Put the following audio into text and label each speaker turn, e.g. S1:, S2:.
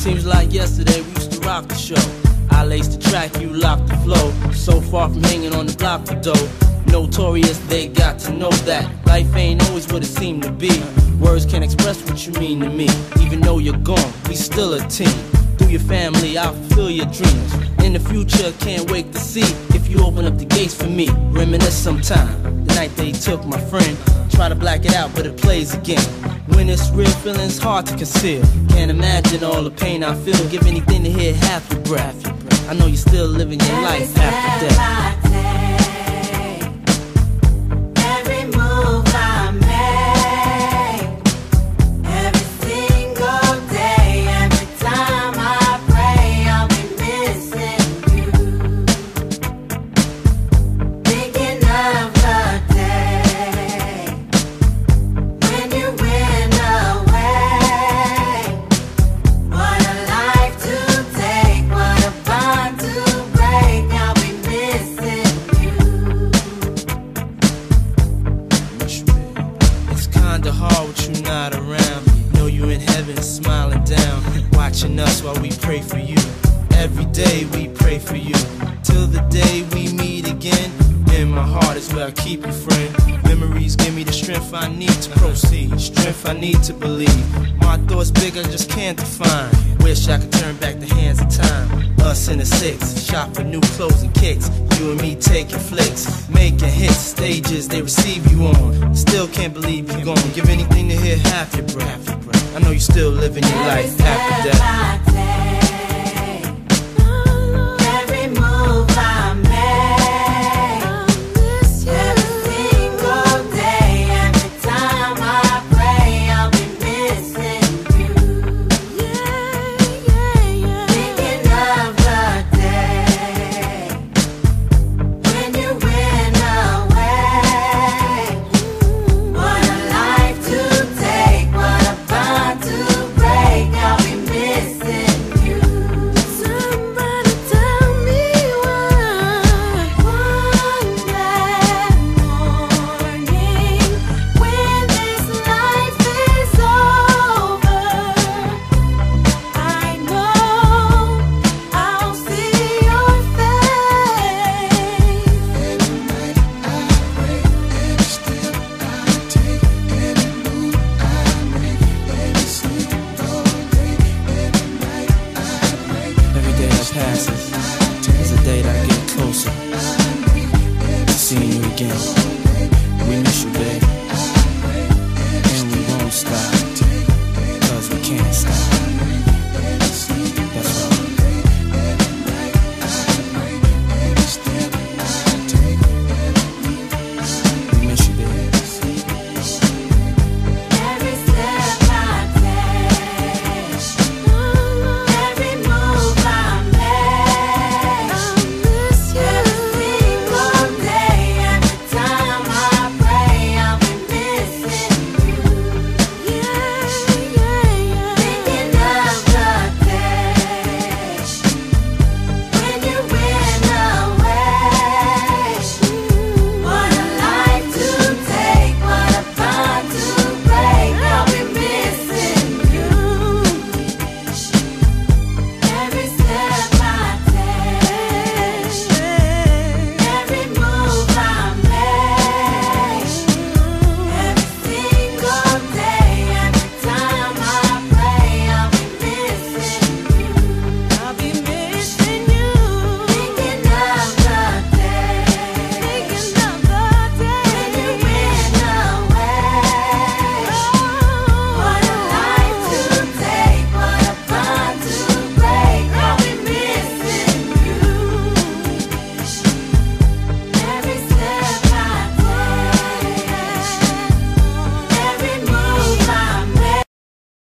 S1: Seems like yesterday we used to rock the show. I laced the track, you locked the flow. So far from hanging on the block for dough. Notorious, they got to know that life ain't always what it seemed to be. Words can't express what you mean to me. Even though you're gone, we still a team. Through your family, I'll fulfill your dreams. In the future, can't wait to see if you open up the gates for me. Reminisce sometime, the night they took my friend. Try to black it out, but it plays again. When it's real, feeling's hard to conceal. Can't imagine all the pain I feel. Give anything to hear half your breath. I know you're still living your life after death. Hard with you not around. Know you in heaven smiling down, watching us while we pray for you. Every day we pray for you, till the day we meet again. In my heart is where I keep you, friend. Memories give me the strength I need to proceed, strength I need to believe. My thoughts big, I just can't define. Wish I could turn back the hands of time. Us in the six, shop for new clothes and kicks. You and me taking flicks, making hits, stages they receive you on. Still can't believe you're gone. Give anything to hear half your breath. I know you're still living your life after death.